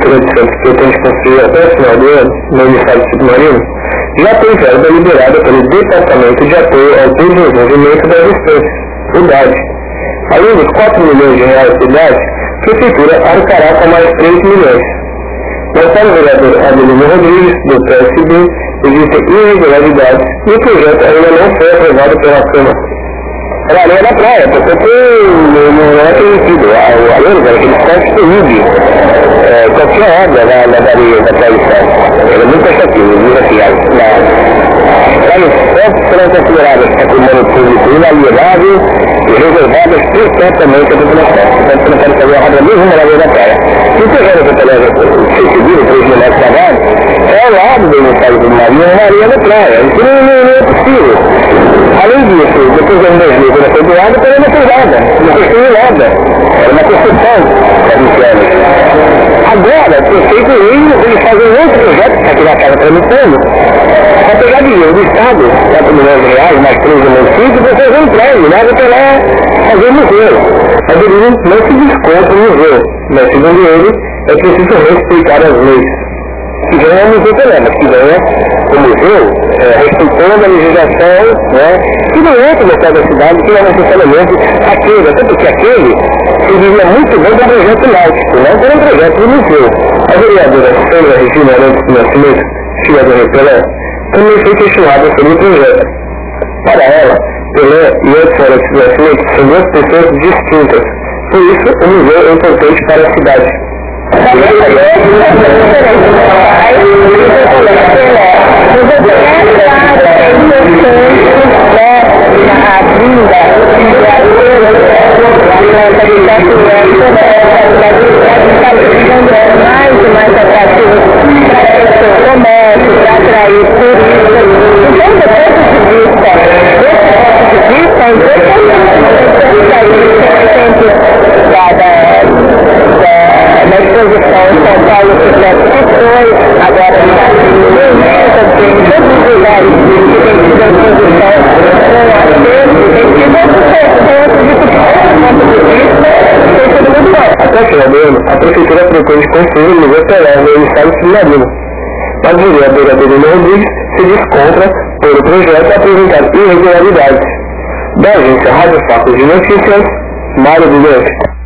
Prefeitura de Santos pretende construir até o final do ano, no Ministério Submarino, já tem verba liberada pelo Departamento de Apoio ao Desenvolvimento das Distâncias, o DAD. Além dos 4 milhões de reais do DAD, a Prefeitura arcará com mais 3 milhões. Mas para o vereador Adelino Rodrigues, do PSB, existem irregularidades e o projeto ainda não foi aprovado pela Câmara. Era areia da praia, porque não é permitido. A lei era aquele corte do RIB, qualquer obra na areia da praia de Santos. Era muito taxativo, muito assim, as fontes serão consideradas patrimônio público inalienável e reservadas perpetuamente à população. Portanto, você não pode fazer uma obra nenhuma na areia da praia. Se o terreno que você leva seguido, 3 mil metros quadrados, é ao lado do Ministério do Marinho, uma areia da praia. Isso não é possível. Além disso, depois de 2000, quando foi doado, também não fez nada, não construiu nada. Era uma construção inicialmente. Agora, o prefeito ele faz um outro projeto, que aqui na casa tramitando, para pegar dinheiro do Estado, 4 milhões de reais, mais 3 milhões de reais, para fazer um prédio, nada para lá fazer um museu. Mas ele não se desconta o museu, mas segundo ele, é preciso respeitar as leis. Se ganha o museu também, mas se ganha o museu, respeitando a legislação, né, que não é outro local da cidade, que não é necessariamente aquele, até porque aquele seria muito bem para um projeto náutico, não para um projeto de museu. A vereadora Sandra Regina Arantes do Nascimento, filha do Rei Pelé, também foi questionada sobre o projeto. Para ela, Pelé e Edson Arantes do Nascimento são duas pessoas distintas, por isso o museu é importante para a cidade. Mais atrativo para o comércio, para atrair turistas. Então, do ponto de vista, é importante da exposição em São Paulo, que foi agora no tem todos os lugares que tem sido a exposição com acerto, tem sido outro ponto de vista, tem sido muito bom. Até o final do ano, a Prefeitura pretende construir um museu Pelé no Estado Submarino. Mas o vereador Adelino Rodrigues se diz contra por o projeto apresentar irregularidades. Da agência Rádio Facos de Notícias, Mário Guilherme.